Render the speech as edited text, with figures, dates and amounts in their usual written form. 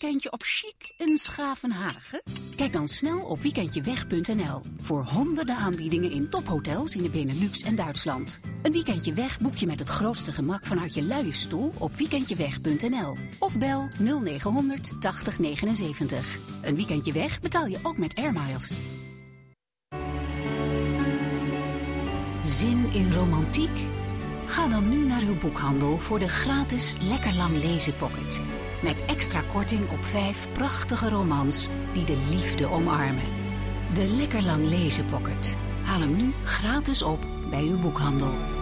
weekendje op chic in Schavenhagen? Kijk dan snel op weekendjeweg.nl voor honderden aanbiedingen in tophotels in de Benelux en Duitsland. Een weekendje weg boek je met het grootste gemak vanuit je luie stoel op weekendjeweg.nl. Of bel 0900 80 79. Een weekendje weg betaal je ook met Airmiles. Zin in romantiek? Ga dan nu naar uw boekhandel voor de gratis Lekker Lang Lezen Pocket. Met extra korting op 5 prachtige romans die de liefde omarmen. De Lekker Lang Lezen Pocket. Haal hem nu gratis op bij uw boekhandel.